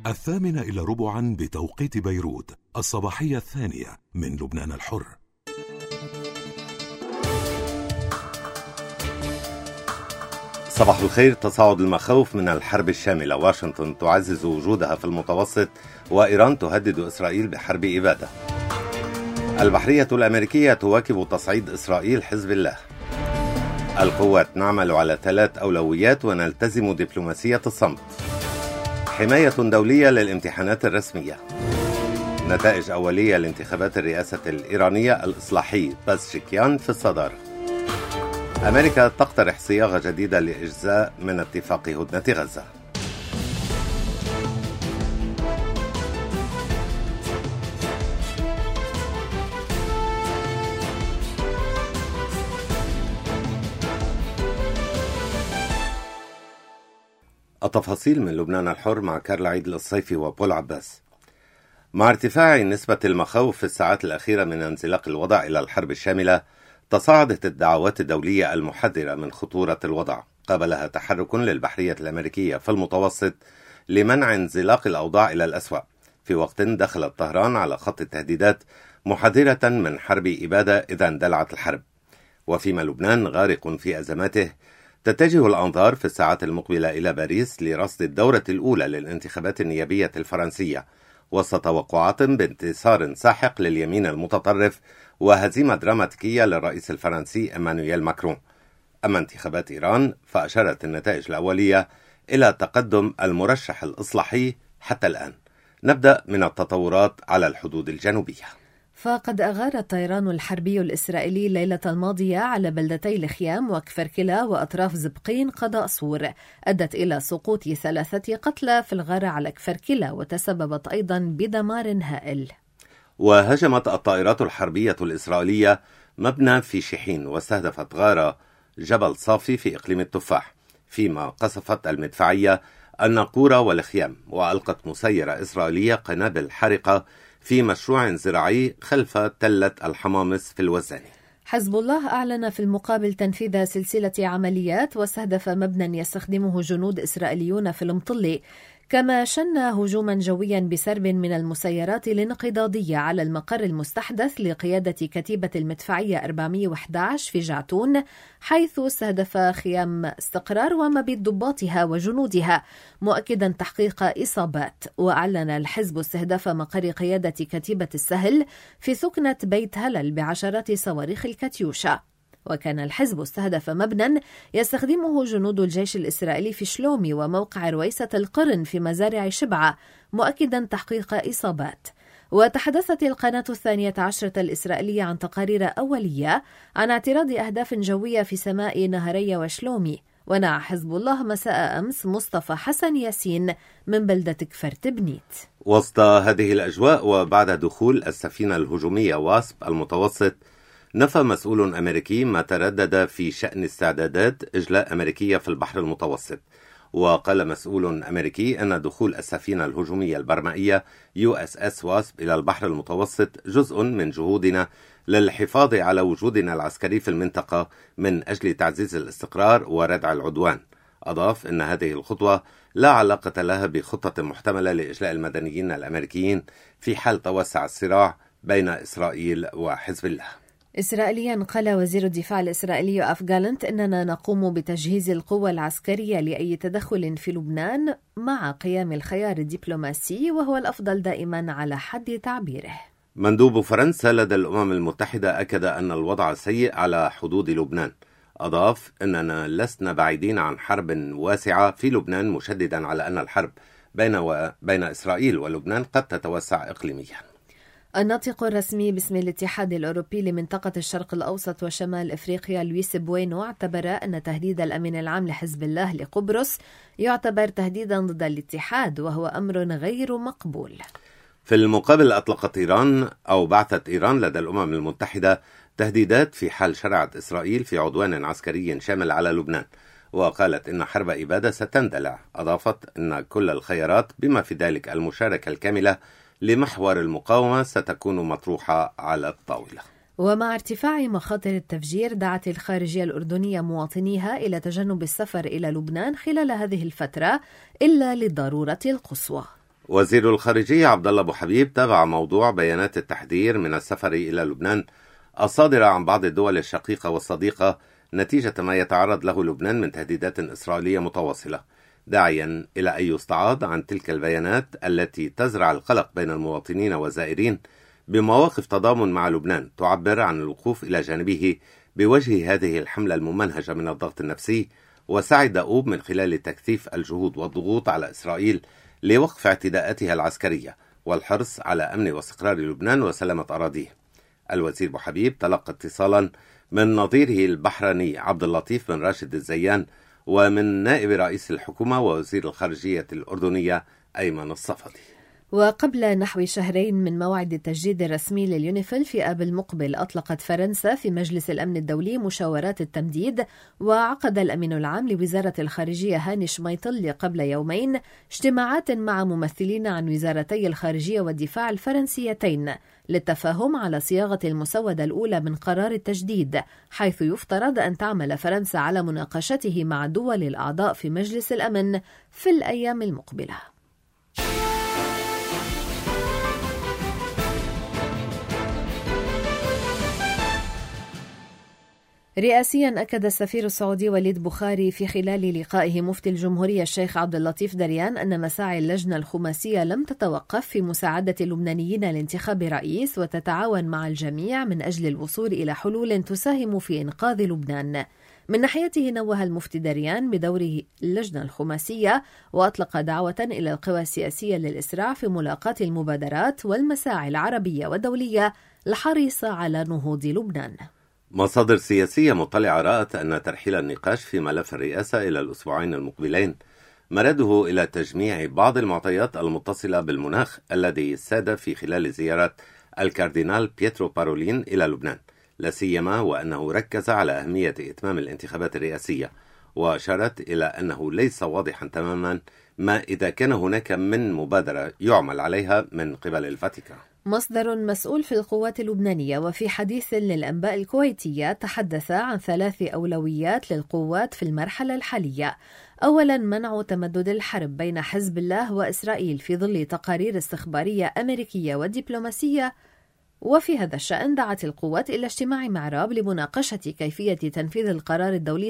8:45 بتوقيت بيروت، الصباحية الثانية من لبنان الحر. صباح الخير. تصاعد المخاوف من الحرب الشاملة. واشنطن تعزز وجودها في المتوسط، وإيران تهدد إسرائيل بحرب إبادة. البحرية الأمريكية تواكب تصعيد إسرائيل حزب الله. القوات نعمل على 3 أولويات ونلتزم دبلوماسية الصمت. حماية دولية للامتحانات الرسمية. نتائج أولية لانتخابات الرئاسة الإيرانية، الإصلاحي بازشكيان في الصدارة. أمريكا تقترح صياغة جديدة لإجزاء من اتفاق هدنة غزة. التفاصيل من لبنان الحر مع كارلا عيد الصيفي وبول عباس. مع ارتفاع نسبة المخاوف في الساعات الأخيرة من انزلاق الوضع إلى الحرب الشاملة، تصاعدت الدعوات الدولية المحذرة من خطورة الوضع، قابلها تحرك للبحرية الأمريكية في المتوسط لمنع انزلاق الأوضاع إلى الأسوأ، في وقت دخلت طهران على خط التهديدات محذرة من حرب إبادة إذا اندلعت الحرب. وفيما لبنان غارق في أزماته، تتجه الأنظار في الساعات المقبلة إلى باريس لرصد الدورة الأولى للانتخابات النيابية الفرنسية، وسط توقعات بانتصار ساحق لليمين المتطرف وهزيمة دراماتيكية للرئيس الفرنسي إيمانويل ماكرون. أما انتخابات إيران فأشارت النتائج الأولية إلى تقدم المرشح الإصلاحي حتى الآن. نبدأ من التطورات على الحدود الجنوبية. فقد أغار الطيران الحربي الإسرائيلي الليلة الماضية على بلدتي لخيام وكفركلا وأطراف زبقين قضاء صور، أدت إلى سقوط 3 قتلى في الغارة على كفركلا، وتسببت أيضا بدمار هائل. وهجمت الطائرات الحربية الإسرائيلية مبنى في شحين، واستهدفت غارة جبل صافي في إقليم التفاح، فيما قصفت المدفعية الناقورة والخيام، وألقت مسيرة إسرائيلية قنابل حارقة في مشروع زراعي خلف تلة الحمامس في الوزاني. حزب الله أعلن في المقابل تنفيذ سلسلة عمليات واستهدف مبنى يستخدمه جنود إسرائيليون في المطلي، كما شن هجوما جويا بسرب من المسيرات الانقضاضية على المقر المستحدث لقيادة كتيبة المدفعية 411 في جعتون، حيث استهدف خيام استقرار ومبيت ضباطها وجنودها، مؤكدا تحقيق إصابات. وأعلن الحزب استهداف مقر قيادة كتيبة السهل في ثكنة بيت هلل بعشرات صواريخ الكاتيوشا. وكان الحزب استهدف مبنى يستخدمه جنود الجيش الإسرائيلي في شلومي وموقع رويسة القرن في مزارع شبعة، مؤكدا تحقيق إصابات. وتحدثت القناة 12 الإسرائيلية عن تقارير أولية عن اعتراض أهداف جوية في سماء نهري وشلومي. ونعى حزب الله مساء أمس مصطفى حسن ياسين من بلدة كفرت بنيت. وسط هذه الأجواء وبعد دخول السفينة الهجومية واسب المتوسط، نفى مسؤول أمريكي ما تردد في شأن استعدادات إجلاء أمريكية في البحر المتوسط. وقال مسؤول أمريكي أن دخول السفينة الهجومية البرمائية USS واسب إلى البحر المتوسط جزء من جهودنا للحفاظ على وجودنا العسكري في المنطقة من أجل تعزيز الاستقرار وردع العدوان. أضاف أن هذه الخطوة لا علاقة لها بخطة محتملة لإجلاء المدنيين الأمريكيين في حال توسع الصراع بين إسرائيل وحزب الله. إسرائيليا قال وزير الدفاع الإسرائيلي أف جالنت إننا نقوم بتجهيز القوى العسكرية لأي تدخل في لبنان مع قيام الخيار الدبلوماسي، وهو الأفضل دائما على حد تعبيره. مندوب فرنسا لدى الأمم المتحدة أكد أن الوضع سيء على حدود لبنان. أضاف أننا لسنا بعيدين عن حرب واسعة في لبنان، مشددا على أن الحرب بين إسرائيل ولبنان قد تتوسع إقليميا. الناطق الرسمي باسم الاتحاد الأوروبي لمنطقة الشرق الأوسط وشمال أفريقيا لويس بوينو اعتبر أن تهديد الأمين العام لحزب الله لقبرص يعتبر تهديدا ضد الاتحاد، وهو أمر غير مقبول. في المقابل أطلقت إيران أو بعثت إيران لدى الأمم المتحدة تهديدات في حال شرعت إسرائيل في عدوان عسكري شامل على لبنان، وقالت إن حرب إبادة ستندلع. أضافت أن كل الخيارات بما في ذلك المشاركة الكاملة لمحور المقاومة ستكون مطروحة على الطاولة. ومع ارتفاع مخاطر التفجير، دعت الخارجية الأردنية مواطنيها إلى تجنب السفر إلى لبنان خلال هذه الفترة إلا للضرورة القصوى. وزير الخارجية عبد الله أبو حبيب تابع موضوع بيانات التحذير من السفر إلى لبنان الصادرة عن بعض الدول الشقيقة والصديقة نتيجة ما يتعرض له لبنان من تهديدات إسرائيلية متواصلة، داعيا إلى أن يستعاض عن تلك البيانات التي تزرع القلق بين المواطنين والزائرين بمواقف تضامن مع لبنان تعبر عن الوقوف إلى جانبه بوجه هذه الحملة الممنهجة من الضغط النفسي وسعي دؤوب من خلال تكثيف الجهود والضغوط على إسرائيل لوقف اعتداءاتها العسكرية والحرص على أمن واستقرار لبنان وسلامة أراضيه. الوزير أبو حبيب تلقى اتصالا من نظيره البحريني عبد اللطيف بن راشد الزيان ومن نائب رئيس الحكومة ووزير الخارجية الأردنية أيمن الصفدي. وقبل نحو شهرين من موعد التجديد الرسمي لليونيفيل في آب المقبل، أطلقت فرنسا في مجلس الأمن الدولي مشاورات التمديد، وعقد الأمين العام لوزارة الخارجية هاني شميطل قبل يومين اجتماعات مع ممثلين عن وزارتي الخارجية والدفاع الفرنسيتين للتفاهم على صياغة المسودة الأولى من قرار التجديد، حيث يفترض أن تعمل فرنسا على مناقشته مع دول الأعضاء في مجلس الأمن في الأيام المقبلة. رئاسيا أكد السفير السعودي وليد بخاري في خلال لقائه مفتي الجمهورية الشيخ عبد اللطيف دريان أن مساعي اللجنة الخماسية لم تتوقف في مساعدة اللبنانيين لانتخاب رئيس، وتتعاون مع الجميع من أجل الوصول إلى حلول تساهم في إنقاذ لبنان. من ناحيته نوه المفتي دريان بدوره اللجنة الخماسية، وأطلق دعوة إلى القوى السياسية للإسراع في ملاقاة المبادرات والمساعي العربية والدولية الحريصة على نهوض لبنان. مصادر سياسية مطلعة رأت أن ترحيل النقاش في ملف الرئاسة إلى الأسبوعين المقبلين مرده إلى تجميع بعض المعطيات المتصلة بالمناخ الذي ساد في خلال زيارة الكاردينال بيترو بارولين إلى لبنان، لا سيما وأنه ركز على أهمية إتمام الانتخابات الرئاسية، وأشارت إلى أنه ليس واضحا تماما ما إذا كان هناك من مبادرة يعمل عليها من قبل الفاتيكان. مصدر مسؤول في القوات اللبنانية وفي حديث للأنباء الكويتية تحدث عن 3 أولويات للقوات في المرحلة الحالية. أولا، منع تمدد الحرب بين حزب الله وإسرائيل في ظل تقارير استخبارية أمريكية ودبلوماسية، وفي هذا الشأن دعت القوات إلى اجتماع مع راب لمناقشة كيفية تنفيذ القرار الدولي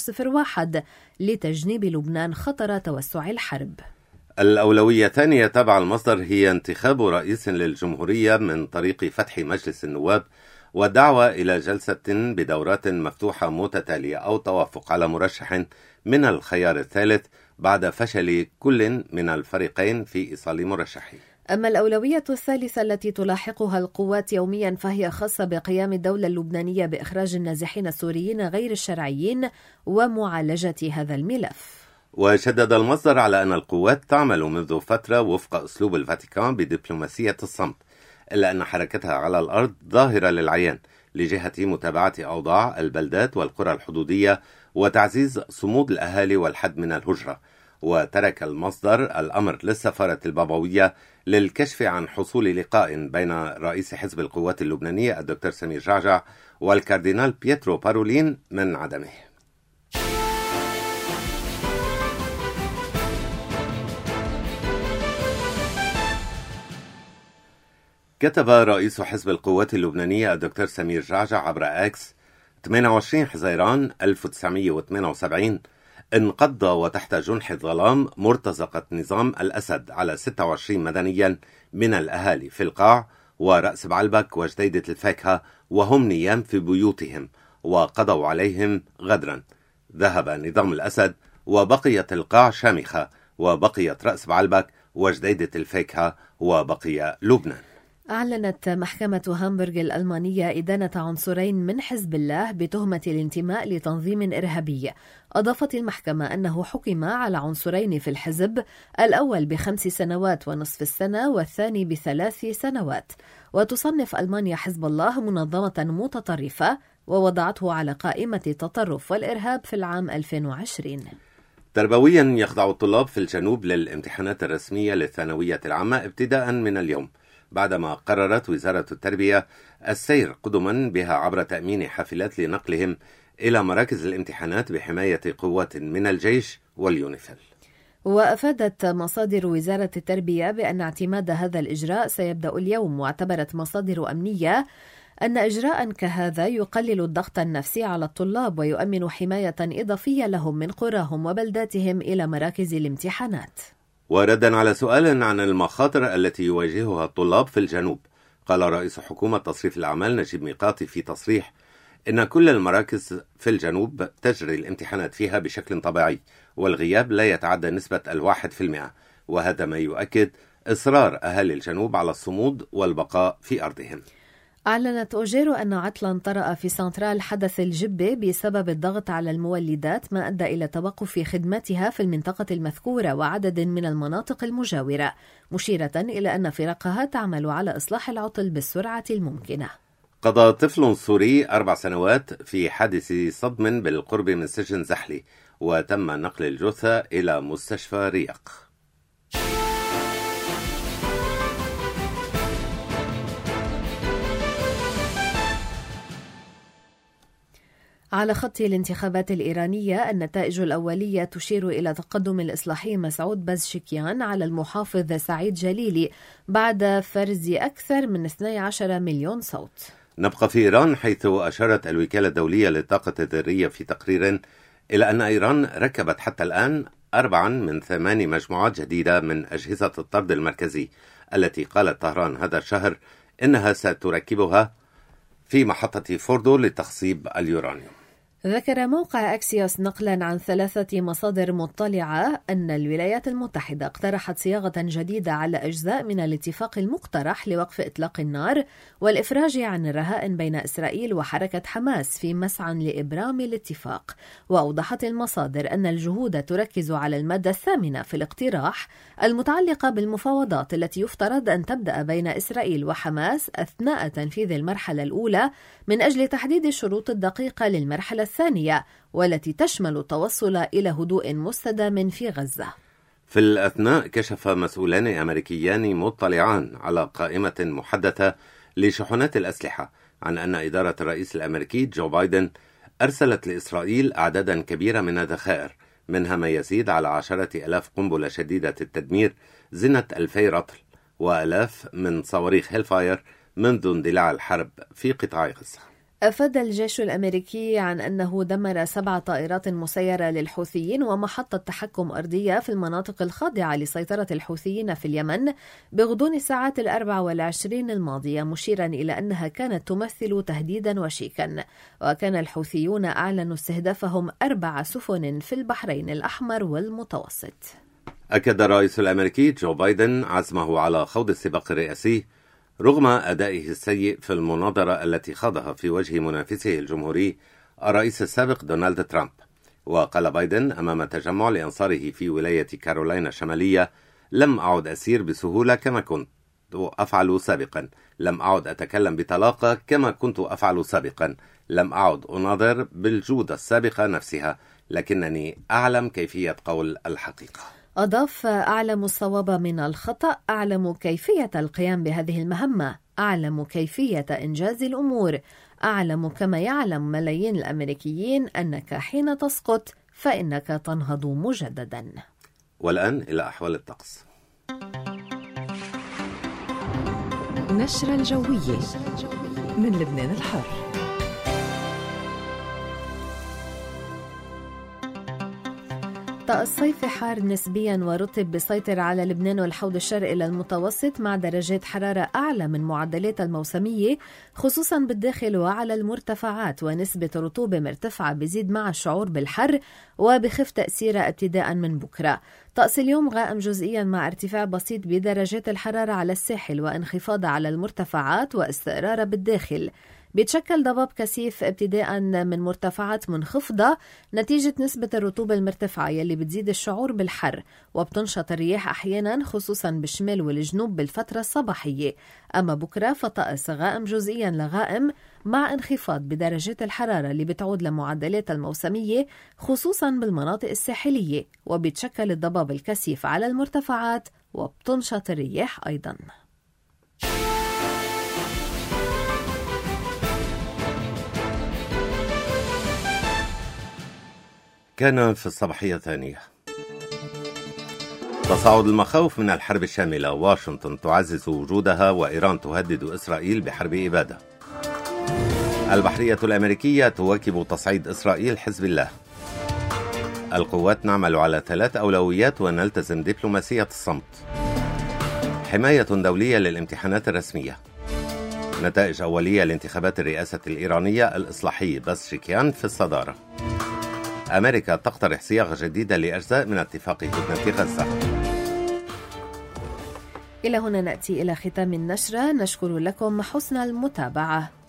1701 لتجنيب لبنان خطر توسع الحرب. الأولوية الثانية تبع المصدر هي انتخاب رئيس للجمهورية من طريق فتح مجلس النواب والدعوة إلى جلسة بدورات مفتوحة متتالية أو توافق على مرشح من الخيار الثالث بعد فشل كل من الفريقين في إيصال مرشحه. أما الأولوية الثالثة التي تلاحقها القوات يوميا فهي خاصة بقيام الدولة اللبنانية بإخراج النازحين السوريين غير الشرعيين ومعالجة هذا الملف. وشدد المصدر على أن القوات تعمل منذ فترة وفق أسلوب الفاتيكان بدبلوماسية الصمت، إلا أن حركتها على الأرض ظاهرة للعيان لجهة متابعة أوضاع البلدات والقرى الحدودية وتعزيز صمود الأهالي والحد من الهجرة. وترك المصدر الأمر للسفارة البابوية للكشف عن حصول لقاء بين رئيس حزب القوات اللبنانية الدكتور سمير جعجع والكاردينال بيترو بارولين من عدمه. كتب رئيس حزب القوات اللبنانية الدكتور سمير جعجع عبر اكس 28 حزيران 1978 انقض وتحت جنح الظلام مرتزقة نظام الأسد على 26 مدنيا من الأهالي في القاع ورأس بعلبك وجديدة الفاكهة وهم نيام في بيوتهم، وقضوا عليهم غدرا. ذهب نظام الأسد وبقيت القاع شامخة، وبقيت رأس بعلبك وجديدة الفاكهة، وبقي لبنان. أعلنت محكمة هامبورغ الألمانية إدانة عنصرين من حزب الله بتهمة الانتماء لتنظيم إرهابي. أضافت المحكمة أنه حكم على عنصرين في الحزب، الأول ب5 سنوات ونصف السنة والثاني ب3 سنوات. وتصنف ألمانيا حزب الله منظمة متطرفة ووضعته على قائمة التطرف والإرهاب في العام 2020. تربويا يخضع الطلاب في الجنوب للامتحانات الرسمية للثانوية العامة ابتداء من اليوم، بعدما قررت وزارة التربية السير قدما بها عبر تأمين حافلات لنقلهم إلى مراكز الامتحانات بحماية قوات من الجيش واليونيفيل. وأفادت مصادر وزارة التربية بأن اعتماد هذا الإجراء سيبدأ اليوم، واعتبرت مصادر أمنية أن إجراء كهذا يقلل الضغط النفسي على الطلاب ويؤمن حماية إضافية لهم من قراهم وبلداتهم إلى مراكز الامتحانات. وردا على سؤال عن المخاطر التي يواجهها الطلاب في الجنوب، قال رئيس حكومة تصريف الأعمال نجيب ميقاتي في تصريح إن كل المراكز في الجنوب تجري الامتحانات فيها بشكل طبيعي، والغياب لا يتعدى نسبة 1%، وهذا ما يؤكد إصرار أهالي الجنوب على الصمود والبقاء في أرضهم. أعلنت أوجيرو أن عطلا طرأ في سنترال حدث الجبة بسبب الضغط على المولدات، ما أدى إلى توقف خدمتها في المنطقة المذكورة وعدد من المناطق المجاورة، مشيرة إلى أن فرقها تعمل على إصلاح العطل بالسرعة الممكنة. قضى طفل سوري 4 سنوات في حادث صدم بالقرب من سجن زحلي، وتم نقل الجثة إلى مستشفى ريق. على خط الانتخابات الإيرانية، النتائج الأولية تشير إلى تقدم الإصلاحي مسعود بازشكيان على المحافظ سعيد جليلي بعد فرز أكثر من 12 مليون صوت. نبقى في إيران، حيث أشارت الوكالة الدولية للطاقة الذرية في تقرير إلى أن إيران ركبت حتى الآن 4 من 8 مجموعات جديدة من أجهزة الطرد المركزي، التي قالت طهران هذا الشهر إنها ستركبها في محطة فوردو لتخصيب اليورانيوم. ذكر موقع أكسيوس نقلا عن 3 مصادر مطلعة أن الولايات المتحدة اقترحت صياغة جديدة على أجزاء من الاتفاق المقترح لوقف إطلاق النار والإفراج عن الرهائن بين إسرائيل وحركة حماس في مسعى لإبرام الاتفاق. وأوضحت المصادر أن الجهود تركز على المادة 8 في الاقتراح المتعلقة بالمفاوضات التي يفترض أن تبدأ بين إسرائيل وحماس أثناء تنفيذ المرحلة الأولى من أجل تحديد الشروط الدقيقة للمرحلة الثانية، والتي تشمل التوصل إلى هدوء مستدام في غزة. في الأثناء كشف مسؤولان أمريكيان مطلعان على قائمة محدثة لشحنات الأسلحة عن أن إدارة الرئيس الأمريكي جو بايدن أرسلت لإسرائيل أعدادا كبيرة من الذخائر، منها ما يزيد على 10,000 قنبلة شديدة التدمير زنة 2000 رطل وآلاف من صواريخ هيلفاير منذ اندلاع الحرب في قطاع غزة. أفاد الجيش الأمريكي عن أنه دمر 7 طائرات مسيرة للحوثيين ومحطة تحكم أرضية في المناطق الخاضعة لسيطرة الحوثيين في اليمن بغضون الساعات 24 الماضية، مشيرا إلى أنها كانت تمثل تهديدا وشيكا. وكان الحوثيون أعلنوا استهدافهم 4 سفن في البحرين الأحمر والمتوسط. أكد الرئيس الأمريكي جو بايدن عزمه على خوض السباق الرئاسي رغم أدائه السيء في المناظرة التي خاضها في وجه منافسه الجمهوري الرئيس السابق دونالد ترامب. وقال بايدن أمام تجمع لأنصاره في ولاية كارولاينا الشمالية: لم أعد أسير بسهولة كما كنت أفعل سابقا، لم أعد أتكلم بطلاقة كما كنت أفعل سابقا، لم أعد أناظر بالجودة السابقة نفسها، لكنني أعلم كيفية قول الحقيقة. أضاف: أعلم الصواب من الخطأ، أعلم كيفية القيام بهذه المهمة، أعلم كيفية إنجاز الأمور، أعلم كما يعلم ملايين الأمريكيين أنك حين تسقط فإنك تنهض مجددا. والآن إلى أحوال الطقس. نشرة الجوية من لبنان الحر. الصيف حار نسبيا ورطب بيسيطر على لبنان والحوض الشرقي للمتوسط، مع درجات حرارة أعلى من معدلات الموسمية خصوصا بالداخل وعلى المرتفعات، ونسبة رطوبة مرتفعة بيزيد مع الشعور بالحر وبخف تأثيرها ابتداء من بكرة. طقس اليوم غائم جزئيا مع ارتفاع بسيط بدرجات الحرارة على الساحل وانخفاض على المرتفعات واستقرار بالداخل. بيتشكل ضباب كثيف ابتداء من مرتفعات منخفضة نتيجة نسبة الرطوبة المرتفعة يلي بتزيد الشعور بالحر، وبتنشط الرياح أحيانا خصوصا بالشمال والجنوب بالفترة الصباحية. أما بكرة فطقس غائم جزئيا لغائم مع انخفاض بدرجات الحرارة اللي بتعود لمعدلات الموسمية خصوصا بالمناطق الساحلية، وبيتشكل الضباب الكثيف على المرتفعات وبتنشط الرياح أيضا. كان في الصباحية الثانية. تصاعد المخاوف من الحرب الشاملة، واشنطن تعزز وجودها وإيران تهدد إسرائيل بحرب إبادة. البحرية الأمريكية تواكب تصعيد إسرائيل حزب الله. القوات نعمل على 3 أولويات ونلتزم دبلوماسية الصمت. حماية دولية للامتحانات الرسمية. نتائج أولية لانتخابات الرئاسة الإيرانية الإصلاحي بازشكيان في الصدارة. أمريكا تقترح صياغة جديدة لأجزاء من اتفاق هدنة غزة. إلى هنا نأتي إلى ختام النشرة، نشكر لكم حسن المتابعة.